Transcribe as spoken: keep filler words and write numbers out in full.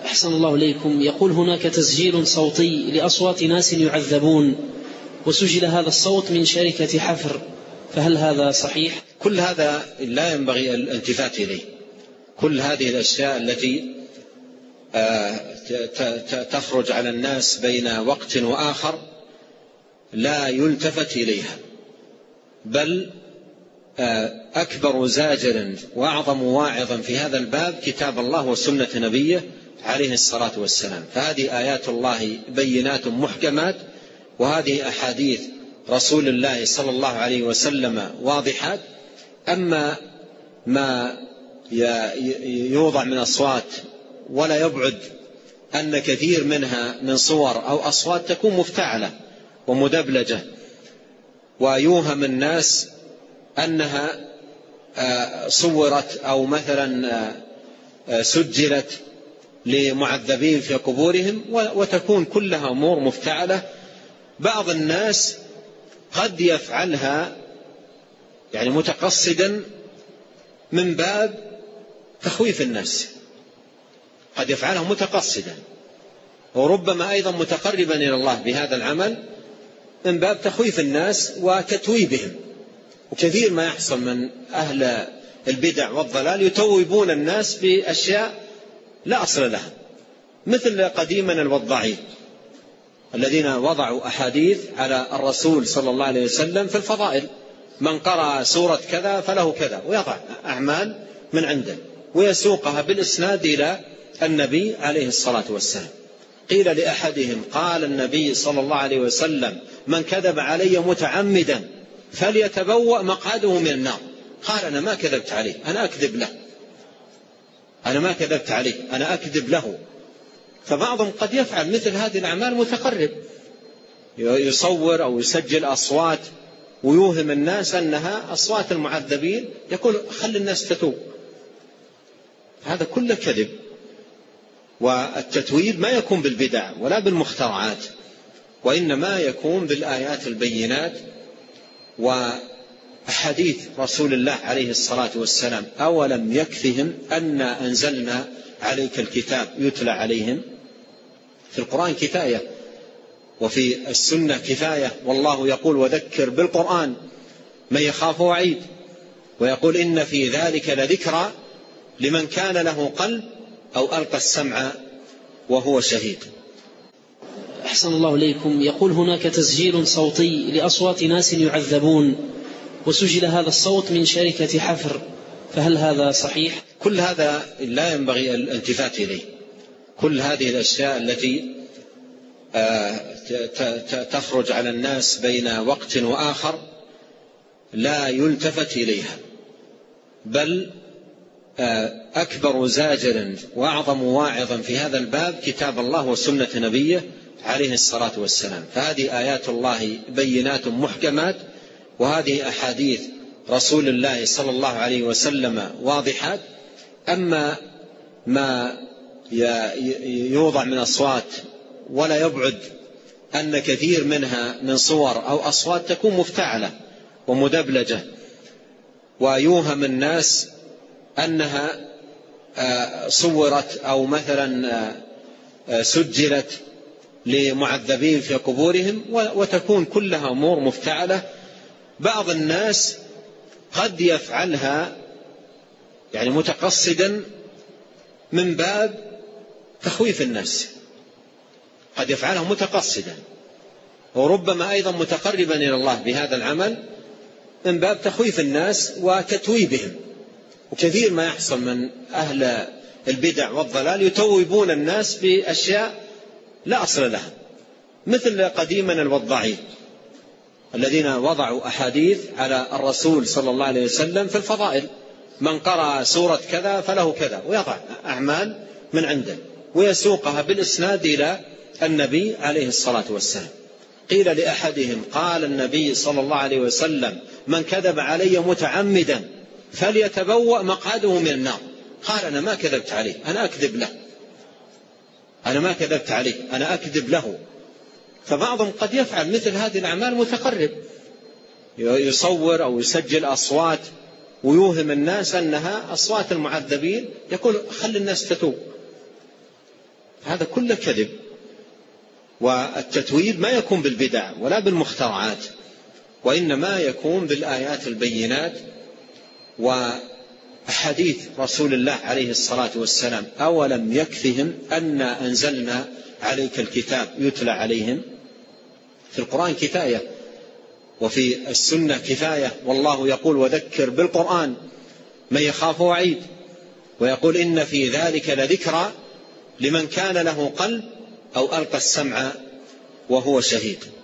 أحسن الله إليكم. يقول هناك تسجيل صوتي لأصوات ناس يعذبون، وسجل هذا الصوت من شركة حفر، فهل هذا صحيح؟ كل هذا لا ينبغي الالتفات إليه. كل هذه الأشياء التي تخرج على الناس بين وقت وآخر لا يلتفت إليها، بل أكبر زاجر وأعظم واعظ في هذا الباب كتاب الله وسنة نبيه عليه الصلاة والسلام. فهذه آيات الله بينات محكمات، وهذه أحاديث رسول الله صلى الله عليه وسلم واضحات. أما ما يوضع من أصوات ولا يبعد أن كثير منها من صور أو أصوات تكون مفتعلة ومدبلجة، ويوهم الناس أنها صورت أو مثلا سجلت لمعذبين في قبورهم، وتكون كلها أمور مفتعلة. بعض الناس قد يفعلها يعني متقصدا من باب تخويف الناس، قد يفعلها متقصدا، وربما أيضا متقربا إلى الله بهذا العمل من باب تخويف الناس وتتويبهم. وكثير ما يحصل من أهل البدع والضلال يتوبون الناس بأشياء لا أصل لها، مثل قديما الوضاعين الذين وضعوا أحاديث على الرسول صلى الله عليه وسلم في الفضائل، من قرأ سورة كذا فله كذا، ويضع أعمال من عنده ويسوقها بالإسناد إلى النبي عليه الصلاة والسلام. قيل لأحدهم قال النبي صلى الله عليه وسلم من كذب علي متعمدا فليتبوأ مقعده من النار. قال أنا ما كذبت عليه، أنا أكذب له، أنا ما كذبت عليه، أنا أكذب له. فبعضهم قد يفعل مثل هذه الأعمال متقرب، يصور أو يسجل أصوات ويوهم الناس أنها أصوات المعذبين، يقول خلي الناس تتوب. هذا كله كذب. والتتويب ما يكون بالبدع ولا بالمخترعات، وإنما يكون بالآيات البينات وحديث رسول الله عليه الصلاة والسلام. أولم يكفهم أن أنزلنا عليك الكتاب يتلى عليهم؟ في القرآن كفاية، وفي السنة كفاية. والله يقول وذكر بالقرآن من يخاف وعيد، ويقول إن في ذلك لذكرى لمن كان له قلب أو ألقى السمع وهو شهيد. أحسن الله إليكم. يقول هناك تسجيل صوتي لأصوات ناس يعذبون، وسجل هذا الصوت من شركة حفر، فهل هذا صحيح؟ كل هذا لا ينبغي الالتفات إليه. كل هذه الأشياء التي تخرج على الناس بين وقت وآخر لا يلتفت إليها، بل أكبر زاجر وأعظم واعظ في هذا الباب كتاب الله وسنة نبيه عليه الصلاة والسلام. فهذه آيات الله بينات محكمات، وهذه أحاديث رسول الله صلى الله عليه وسلم واضحات. أما ما يوضع من أصوات ولا يبعد أن كثير منها من صور أو أصوات تكون مفتعلة ومدبلجة، ويوهم الناس أنها صورت أو مثلا سجلت لمعذبين في قبورهم، وتكون كلها أمور مفتعلة. بعض الناس قد يفعلها يعني متقصدا من باب تخويف الناس، قد يفعلها متقصدا، وربما أيضا متقربا إلى الله بهذا العمل من باب تخويف الناس وتتويبهم. وكثير ما يحصل من أهل البدع والضلال يتوبون الناس بأشياء لا أصل لها، مثل قديما الوضاعين الذين وضعوا أحاديث على الرسول صلى الله عليه وسلم في الفضائل، من قرأ سورة كذا فله كذا، ويضع أعمال من عنده ويسوقها بالإسناد إلى النبي عليه الصلاة والسلام. قيل لأحدهم قال النبي صلى الله عليه وسلم من كذب علي متعمدا فليتبوأ مقعده من النار. قال أنا ما كذبت عليه، أنا أكذب له، أنا ما كذبت عليه، أنا أكذب له. فبعضهم قد يفعل مثل هذه الأعمال متقرب، يصور أو يسجل أصوات ويوهم الناس أنها أصوات المعذبين، يقول خلي الناس تتوب. هذا كله كذب. والتتويل ما يكون بالبدع ولا بالمخترعات، وإنما يكون بالآيات البينات وحديث رسول الله عليه الصلاة والسلام: أولم يكفهم أنا أنزلنا عليك الكتاب يتلى عليهم. في القرآن كفاية وفي السنة كفاية، والله يقول: وذكر بالقرآن من يخاف وعيد، ويقول: إن في ذلك لذكرى لمن كان له قلب أو ألقى السمع وهو شهيد.